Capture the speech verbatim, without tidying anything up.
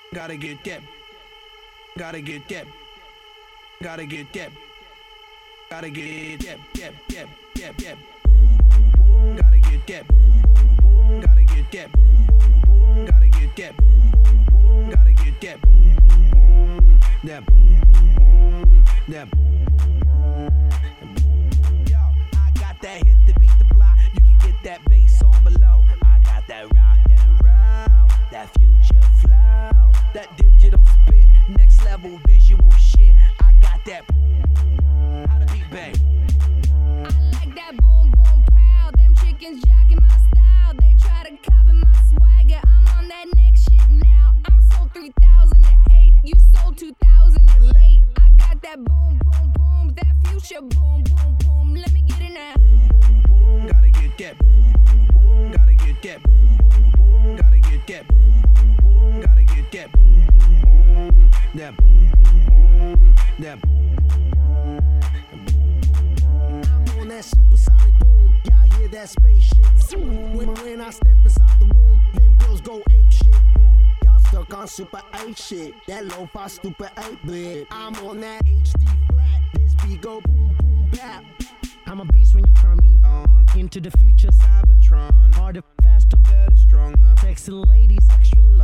Gotta get that. Gotta get that. Gotta get that. Gotta get that. That. That. That. That. Gotta get that. Gotta get that. Gotta get that. Gotta get that. That. That. Yo, I got that hit to beat the block. You can get that bass on below. I got that rock and roll, that future flow, that digital spit, next level visual shit. I got that. How to beat bang. I like that boom boom pow. Them chickens jogging my style. They try to copy my swagger. I'm on that next shit now. I'm sold three thousand eight. You sold two thousand and late. I got that boom boom boom. That future boom boom boom. Let me get it now. Gotta get that. Gotta get that. Gotta get that. Gotta get that. That. That. I'm on that supersonic boom. Y'all hear that spaceship zoom. When, when I step inside the room, them girls go ape shit. Y'all stuck on super eight shit. That lo-fi stupid eight bit. I'm on that H D flat. This beat go boom boom bap. I'm a beast when you turn me on. Into the future, Cybertron. Harder, faster, better, stronger. Sexy ladies, extra